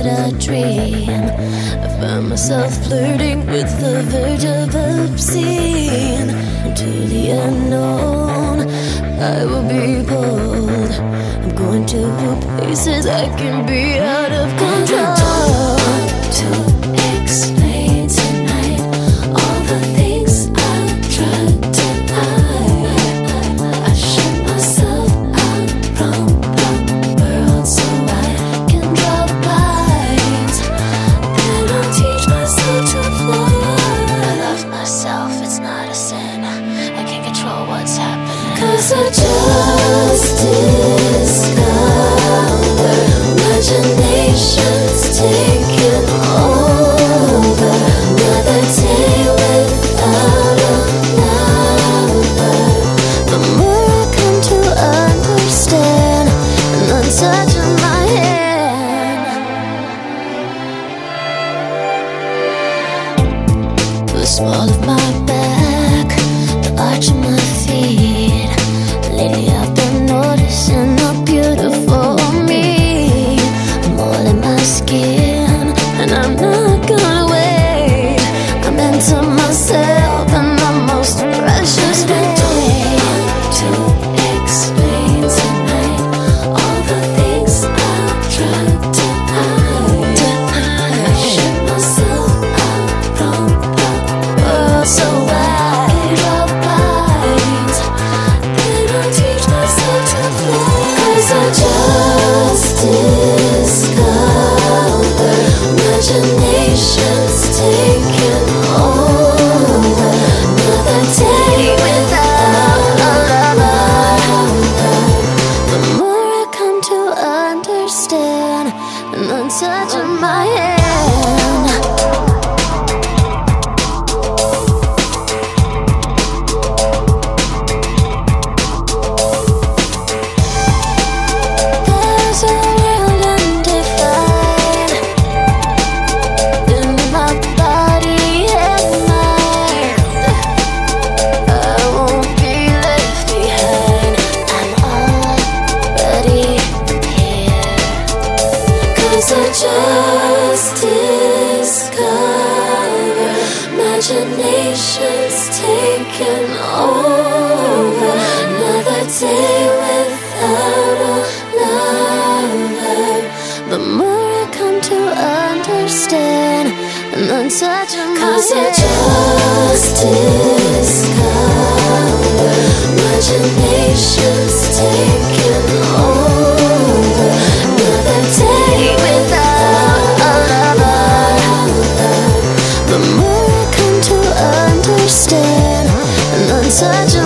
did I dream? I found myself flirting with the verge of obscene. Into the unknown, I will be bold. I'm going to places I can be out of control. To explain tonight all the things I've tried to hide. I shut myself out from the world so I can draw lines. Then I'll teach myself to fly. I love myself, it's not a sin. I can't control what's happening. 'Cause I just discovered imagination's taking over. Another day without a lover. The more I come to understand, and then touching my hand. The small of my back, the arch of my feet. Lately I've been noticing how beautiful me. I'm all in my skin, and I'm not gonna wait. I'm into myself in the most precious way. To explain tonight all the things I've tried to hide. I shut myself out from the world so I can draw lines. Then I'll teach myself to fly. 'Cause I just discovered imagination's taking over. Another day without a lover. The more I come to understand, and then touching my hand. There's a world undefined in my body and mind. I won't be left behind. I'm already here. 'Cause I just discovered imagination's taking over. Another day without a lover. The more I come to understand, and then touching my hand. 'Cause I just discovered imagination's taking over. Another day without a lover. The more I come to understand, and then touching